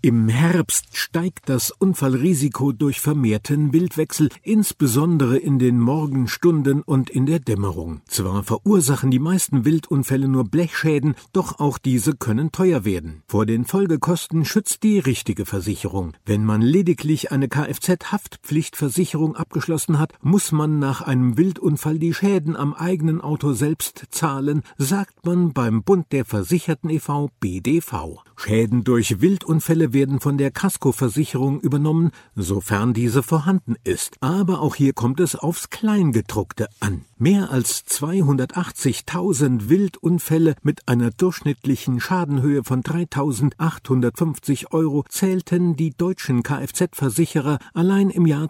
Im Herbst steigt das Unfallrisiko durch vermehrten Wildwechsel, insbesondere in den Morgenstunden und in der Dämmerung. Zwar verursachen die meisten Wildunfälle nur Blechschäden, doch auch diese können teuer werden. Vor den Folgekosten schützt die richtige Versicherung. Wenn man lediglich eine Kfz-Haftpflichtversicherung abgeschlossen hat, muss man nach einem Wildunfall die Schäden am eigenen Auto selbst zahlen, sagt man beim Bund der Versicherten e.V. BDV. Schäden durch Wildunfälle werden von der Kaskoversicherung übernommen, sofern diese vorhanden ist. Aber auch hier kommt es aufs Kleingedruckte an. Mehr als 280.000 Wildunfälle mit einer durchschnittlichen Schadenhöhe von 3.850 € zählten die deutschen Kfz-Versicherer allein im Jahr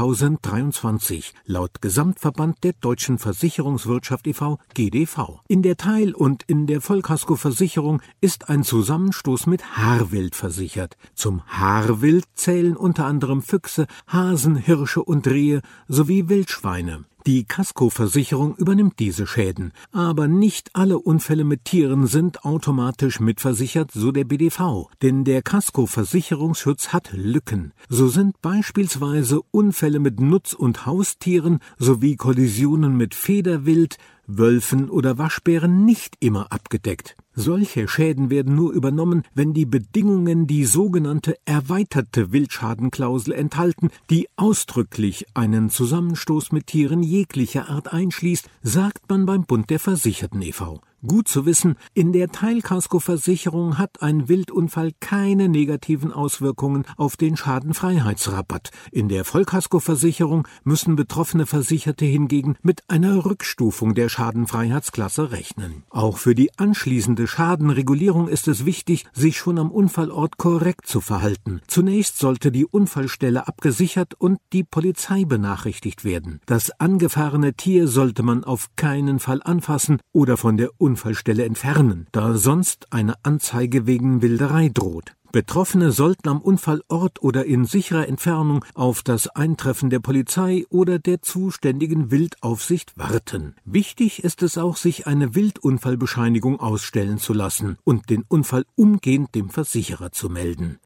2023, laut Gesamtverband der Deutschen Versicherungswirtschaft e.V. GDV. In der Teil- und in der Vollkaskoversicherung ist ein Zusammenstoß mit Haarwild versichert. Zum Haarwild zählen unter anderem Füchse, Hasen, Hirsche und Rehe sowie Wildschweine. Die Kaskoversicherung übernimmt diese Schäden, aber nicht alle Unfälle mit Tieren sind automatisch mitversichert, so der BDV. Denn der Kaskoversicherungsschutz hat Lücken. So sind beispielsweise Unfälle mit Nutz- und Haustieren sowie Kollisionen mit Federwild, Wölfen oder Waschbären nicht immer abgedeckt. Solche Schäden werden nur übernommen, wenn die Bedingungen die sogenannte erweiterte Wildschadenklausel enthalten, die ausdrücklich einen Zusammenstoß mit Tieren jeglicher Art einschließt, sagt man beim Bund der Versicherten e.V. Gut zu wissen, in der Teilkaskoversicherung hat ein Wildunfall keine negativen Auswirkungen auf den Schadenfreiheitsrabatt. In der Vollkaskoversicherung müssen betroffene Versicherte hingegen mit einer Rückstufung der Schadenfreiheitsklasse rechnen. Auch für die anschließende Schadenregulierung ist es wichtig, sich schon am Unfallort korrekt zu verhalten. Zunächst sollte die Unfallstelle abgesichert und die Polizei benachrichtigt werden. Das angefahrene Tier sollte man auf keinen Fall anfassen oder von der Unfallstelle entfernen, da sonst eine Anzeige wegen Wilderei droht. Betroffene sollten am Unfallort oder in sicherer Entfernung auf das Eintreffen der Polizei oder der zuständigen Wildaufsicht warten. Wichtig ist es auch, sich eine Wildunfallbescheinigung ausstellen zu lassen und den Unfall umgehend dem Versicherer zu melden.